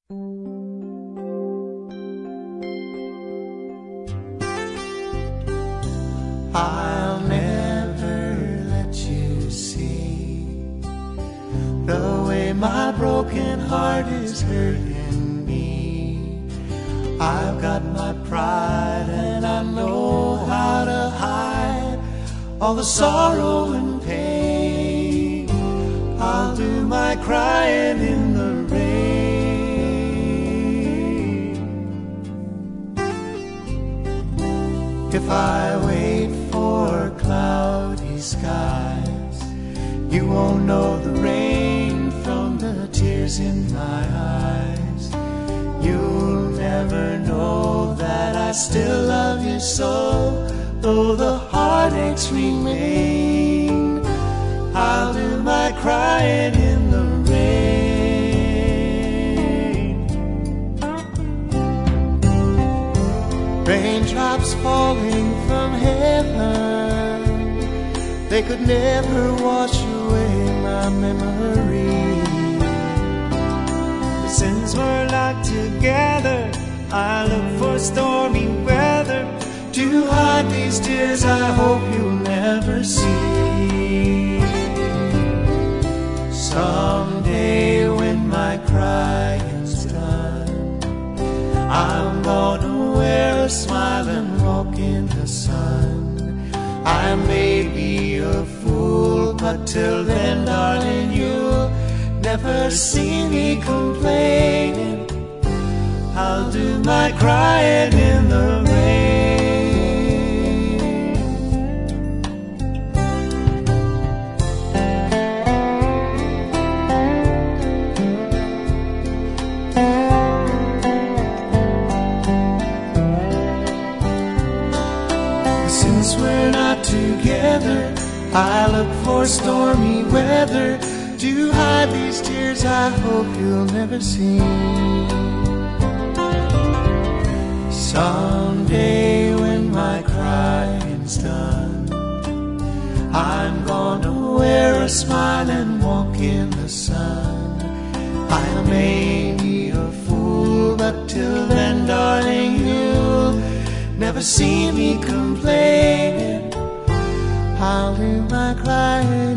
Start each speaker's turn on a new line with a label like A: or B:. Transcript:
A: I'll never let you see the way my broken heart is hurting me. I've got my pride and I know how to hide all the sorrow and pain. I'll do my crying in the rain. If I wait for cloudy skies, you won't know the rain from the tears in my eyes. You'll never know that I still love you so, though the heartaches remain. I'll do my crying in the rain. Raindrops falling from heaven, they could never wash away my memory. Since we're locked together, I look for stormy weather to hide these tears I hope you'll never see. Someday when my crying's done, I'm gonna wear a smile and walk in the sun. I may be a fool, but till then, darling, you'll never see me complaining. I'll do my crying in the rain. Since we're not together, I look for stormy weather to hide these tears I hope you'll never see. Someday when my crying's done, I'm gonna wear a smile and walk in the sun. I may be a fool, but till then, darling, you'll never see me complaining. I'll do my crying